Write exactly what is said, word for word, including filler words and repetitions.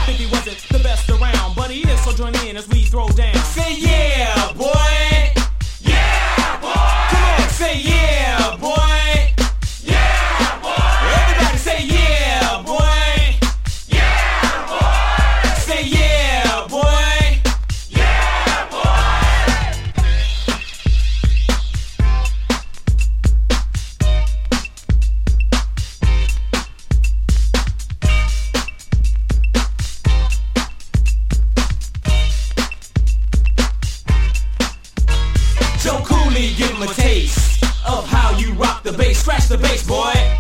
Think he wasn't the best around, but he is, so join in as we throw down. Say yeah, boy. Yeah, boy. Come on, say yeah, boy. Yeah, boy. Everybody say yeah, boy. Yeah, boy. Say yeah, boy. Yeah, boy. Joe Cooley, give him a taste of how you rock the bass. Scratch the bass, boy.